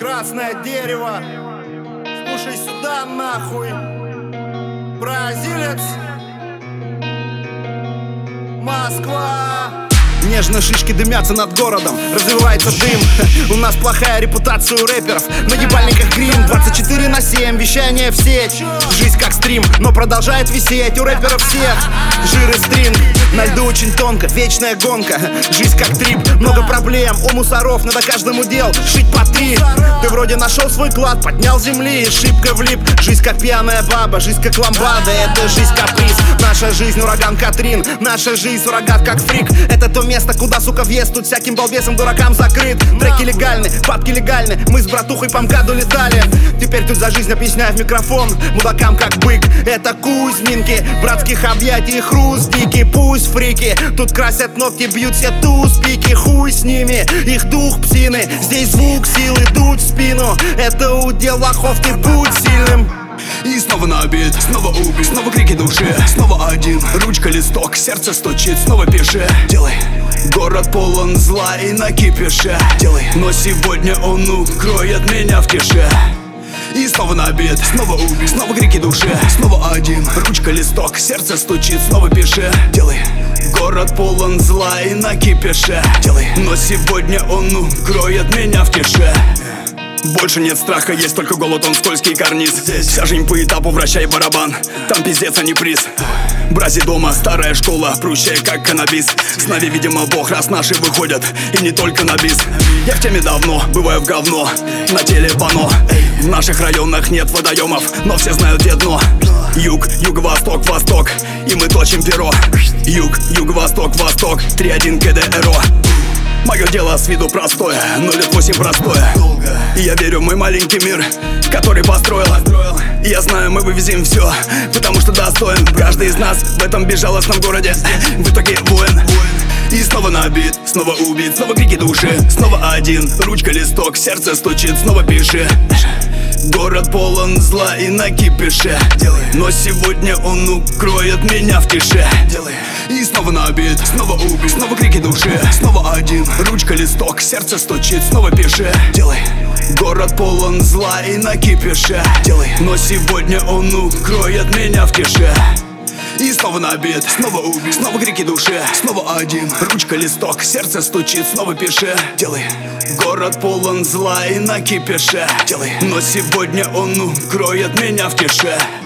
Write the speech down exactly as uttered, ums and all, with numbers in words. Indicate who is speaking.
Speaker 1: Красное дерево. Слушай сюда, нахуй. Бразилец. Москва. Нежно шишки дымятся над городом, развивается дым. У нас плохая репутация у рэперов. На ебальниках грим двадцать четыре на семь, вещание в сеть. Жизнь как стрим, но продолжает висеть у рэперов всех. Жир и стринг, на льду очень тонко, вечная гонка. Жизнь как трип, много проблем. У мусоров надо каждому дел шить по три. Ты вроде нашел свой клад, поднял земли и шибко влип. Жизнь как пьяная баба, жизнь как ламбада. Это жизнь каприз, наша жизнь ураган Катрин. Наша жизнь суррогат как фрик. Это то место, куда, сука, въезд тут всяким балбесом, дуракам закрыт. Треки легальны, бабки легальны. Мы с братухой по МКАДу летали. Теперь тут за жизнь объясняю в микрофон мудакам как бык. Это Кузьминки, братских объятий хруст дикий. Пусть фрики тут красят ногти, бьют все туз-пики. Хуй с ними, их дух псины. Здесь звук силы дуть в спину. Это удел лохов, ты будь сильным.
Speaker 2: И снова на обед, снова убить, снова крики души. Снова один, ручка, листок, сердце стучит, снова пиши. Делай. Город полон зла и накипиша. Делай. Но сегодня он укроет меня в тише. И снова на обед, снова убить, снова крики души. Снова один, ручка, листок, сердце стучит, снова пиши. Делай. Город полон зла и накипиша. Делай. Но сегодня он укроет меня в тише. Больше нет страха, есть только голод, он скользкий карниз. Вся жизнь по этапу, вращай барабан. Там пиздец, а не приз. Брази дома, старая школа, прущая как каннабис. С нами, видимо, бог, раз наши выходят. И не только на бис. Я в теме давно, бываю в говно. На теле пано. В наших районах нет водоемов, но все знают где дно. Юг, юго-восток, восток. И мы точим перо. Юг, юго-восток, восток. три один КДРО. Мое дело с виду простое, но лет восемь простое. И я верю в мой маленький мир, который построил. И я знаю, мы вывезем все, потому что достоин. Каждый из нас в этом безжалостном городе в итоге воин. И снова набит, снова убит, снова крики души. Снова один, ручка, листок, сердце стучит, снова пиши. Город полон зла и накипише. Но сегодня он укроет меня в тише. И снова набит, снова убит, снова крики души. Снова один, ручка, листок, сердце стучит, снова пиши. Делай. Город полон зла и накипише. Но сегодня он укроет меня в тише. И снова набит, снова убит, снова крики души. Снова один, ручка, листок, сердце стучит, снова пиши. Делай. Город полон зла и накипише. Делай. Но сегодня он укроет меня в тише.